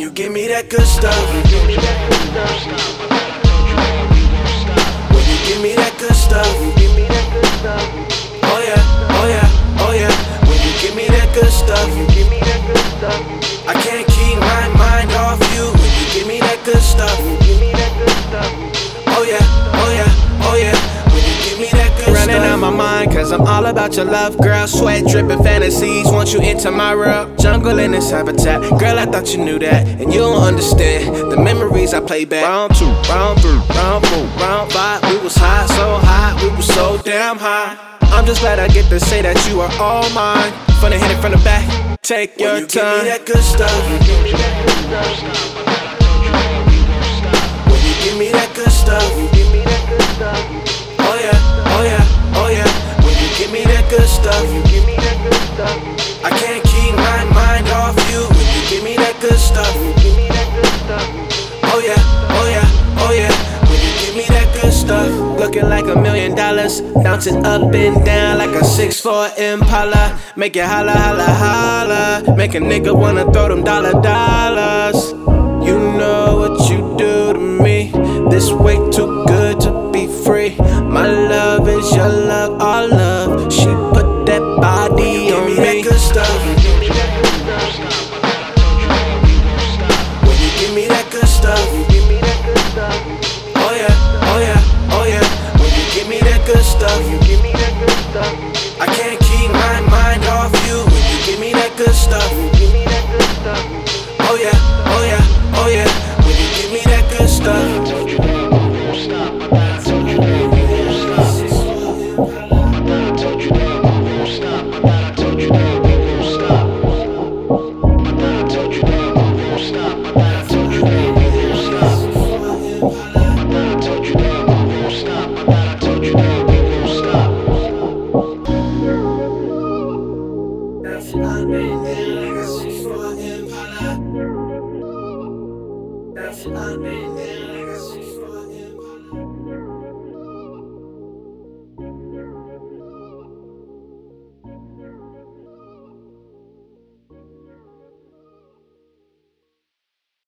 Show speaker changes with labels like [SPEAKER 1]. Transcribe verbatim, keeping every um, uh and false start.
[SPEAKER 1] you give me that good stuff. When you give me that good stuff. Oh yeah, oh yeah, oh yeah. When you give me that good stuff. I can't keep my mind off you. When you give me that good stuff. Oh yeah, oh yeah, oh yeah. When you give me that good stuff.
[SPEAKER 2] Running out my mind, cause I'm all about your love, girl. Sweat dripping fantasies, want you into my world. Jungle in this habitat, girl, I thought you knew that. And you don't understand the memories I play back. Round two, round three, round four, round five. We was high, so high, we was so damn high. I'm just glad I get to say that you are all mine. Finna hit it from the back, take your
[SPEAKER 1] when you
[SPEAKER 2] time.
[SPEAKER 1] Give me that good stuff. When you give me that good stuff. Oh yeah, oh yeah, oh yeah. When you give me that good stuff. I can't keep my mind off you. When you give me that good stuff. Oh yeah, oh yeah, oh yeah. When you give me that good stuff.
[SPEAKER 2] Looking like a million dollars, bouncing up and down like a six four Impala. Make it holla, holla, holla. Make a nigga wanna throw them dollar dollars. You know what you do to me. This way too good to be free. My love is your love, our love. She put that body on me.
[SPEAKER 1] Give me that good stuff. When you give me that good stuff. Oh yeah, oh yeah, oh yeah. When you give me that good stuff. I can't keep my mind off you. When you give me that good stuff. Oh yeah, oh yeah, oh yeah. When you give me that good stuff. That's what I mean.